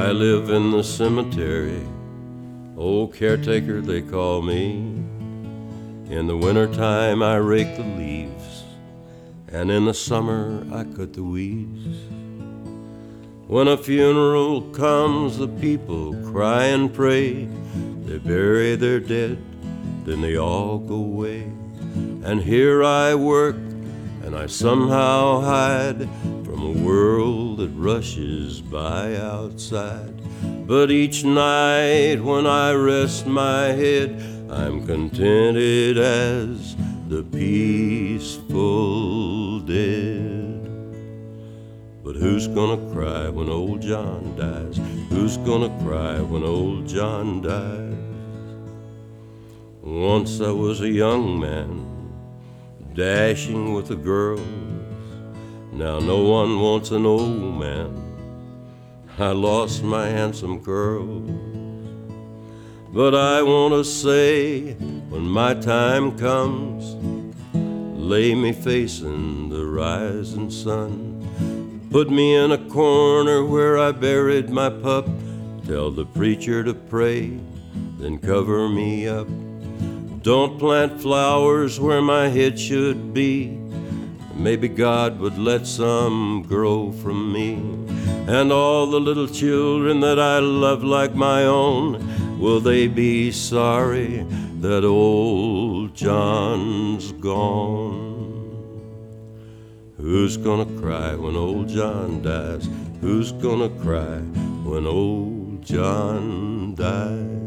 I live in the cemetery, old caretaker they call me. In the wintertime I rake the leaves, and in the summer I cut the weeds. When a funeral comes, the people cry and pray. They bury their dead, then they all go away. And here I work, and I somehow hide from a world that rushes by outside. But each night when I rest my head, I'm contented as the peaceful dead. But who's gonna cry when old John dies? Who's gonna cry when old John dies? Once I was a young man, dashing with the girls. Now no one wants an old man. I lost my handsome curls. But I want to say, when my time comes, lay me facing the rising sun. Put me in a corner where I buried my pup. Tell the preacher to pray, then cover me up. Don't plant flowers where my head should be. Maybe God would let some grow from me. And all the little children that I love like my own, will they be sorry that old John's gone? Who's gonna cry when old John dies? Who's gonna cry when old John dies?